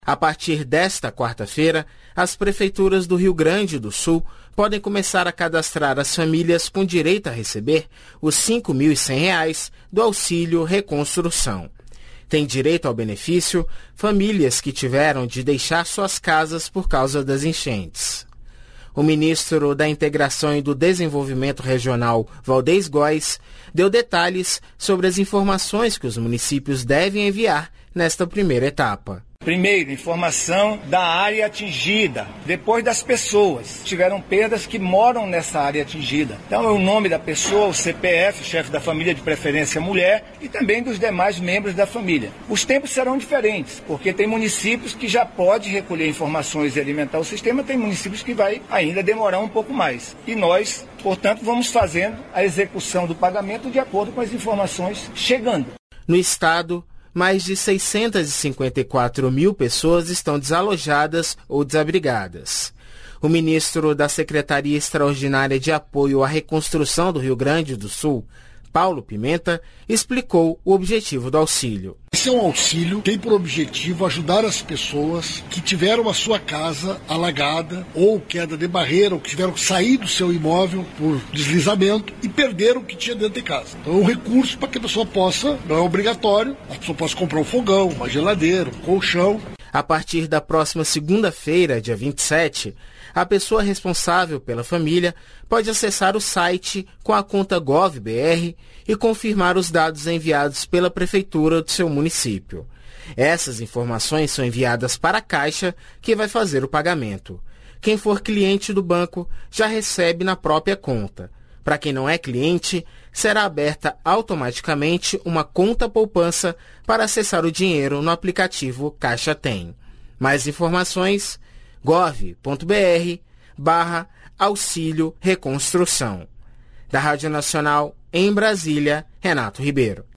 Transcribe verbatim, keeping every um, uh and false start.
A partir desta quarta-feira, as prefeituras do Rio Grande do Sul podem começar a cadastrar as famílias com direito a receber os cinco mil e cem reais do Auxílio Reconstrução. Tem direito ao benefício famílias que tiveram de deixar suas casas por causa das enchentes. O ministro da Integração e do Desenvolvimento Regional, Valdez Góes, deu detalhes sobre as informações que os municípios devem enviar nesta primeira etapa. Primeiro, informação da área atingida, depois das pessoas. Tiveram perdas que moram nessa área atingida. Então é o nome da pessoa, o C P F, chefe da família, de preferência mulher, e também dos demais membros da família. Os tempos serão diferentes, porque tem municípios que já pode recolher informações e alimentar o sistema, tem municípios que vai ainda demorar um pouco mais. E nós, portanto, vamos fazendo a execução do pagamento de acordo com as informações chegando. No estado, mais de seiscentas e cinquenta e quatro mil pessoas estão desalojadas ou desabrigadas. O ministro da Secretaria Extraordinária de Apoio à Reconstrução do Rio Grande do Sul, Paulo Pimenta, explicou o objetivo do auxílio. Esse é um auxílio que tem por objetivo ajudar as pessoas que tiveram a sua casa alagada ou queda de barreira, ou que tiveram que sair do seu imóvel por deslizamento e perderam o que tinha dentro de casa. Então é um recurso para que a pessoa possa, não é obrigatório, a pessoa possa comprar um fogão, uma geladeira, um colchão. A partir da próxima segunda-feira, dia vinte e sete, a pessoa responsável pela família pode acessar o site com a conta GovBR e confirmar os dados enviados pela prefeitura do seu município. Essas informações são enviadas para a Caixa, que vai fazer o pagamento. Quem for cliente do banco já recebe na própria conta. Para quem não é cliente, será aberta automaticamente uma conta poupança para acessar o dinheiro no aplicativo Caixa Tem. Mais informações, gov.br barra Auxílio Reconstrução. Da Rádio Nacional, em Brasília, Renato Ribeiro.